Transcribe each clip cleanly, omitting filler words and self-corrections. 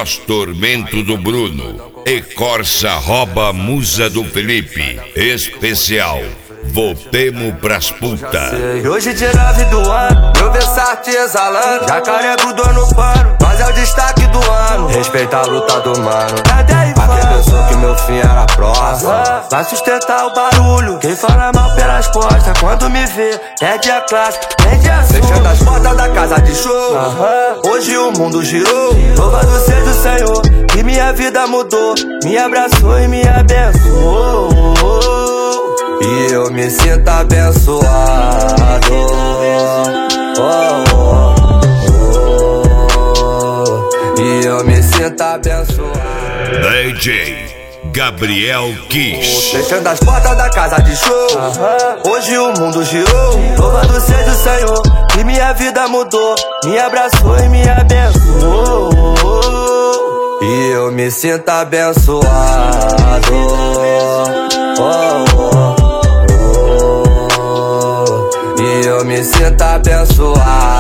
Pós-tormento do Bruno e Corsa rouba a musa do Felipe. Especial Voltemos pras puta. Hoje de 9 do ano, meu Versace exalando. Jacaré grudou no pano, mas é o destaque do ano. Respeita a luta do mano. Pra quem pensou que meu fim era próximo, vai sustentar o barulho. Quem fala mal pelas costas, quando me vê, perde a classe, perde a sua. Fechando as portas da casa de show, hoje o mundo girou. Louvado seja o Senhor, que minha vida mudou. Me abraçou e me abençoou. E eu me sinto abençoado. E eu me sinto abençoado. DJ Gabriel Kiss. Fechando as portas da casa de show, hoje o mundo girou. Louvado seja o Senhor, que minha vida mudou. Me abraçou e me abençoou. E eu me sinto abençoado. E eu me sinto abençoado.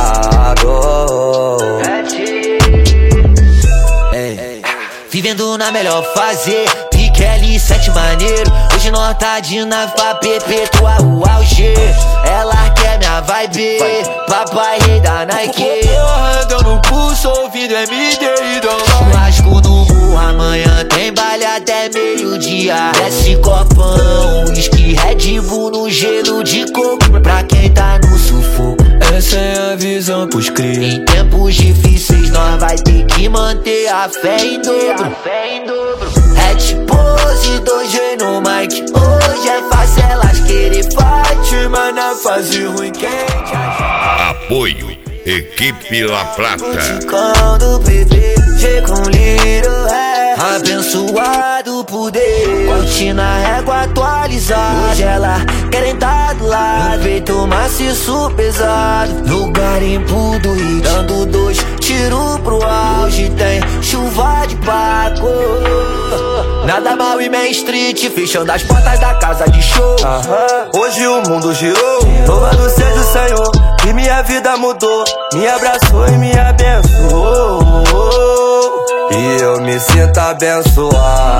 Vivendo na melhor fase, Piqueli, 7 maneiro. Hoje nós tá de nave pra perpetuar o auge. Ela quer minha vibe, papai rei da Nike. Ando no pulso, ouvindo MD e dólar. Churrasco no morro, amanhã tem baile até meio-dia. Desce copão, whisky, Red Bull no gelo de coco. Pra quem tá no sufoco, essa é a visão pros cria. em tempos difíceis nós vai ter que manter a fé em dobro. Hat pose, 2G no mic. Hoje é fácil elas querer fight, mas na fase ruim quem te acha? Apoio Equipe La Plata. Quando bebê, G com Little é abençoado por Deus. Curte na régua atualizada. Hoje ela querem tá do lado. No peito maciço pesado. No garimpo do hit, dando 2 tiros pro ar. Hoje tem chuva de Paco. Nada mal e Main Street, fechando as portas da casa de show. Hoje o mundo girou. Louvado seja o Senhor, que minha vida mudou. Me abraçou e me abençoou. E eu me sinto abençoado.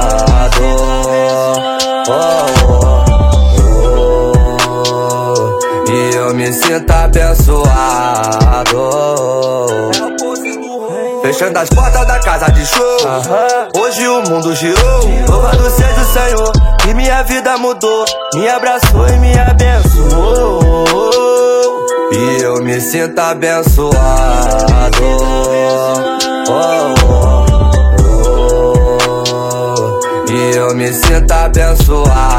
E eu me sinto abençoado. Fechando as portas da casa de show, hoje o mundo girou. Louvado seja o Senhor, que minha vida mudou. Me abraçou e me abençoou. E eu me sinto abençoado. E eu me sinto abençoado.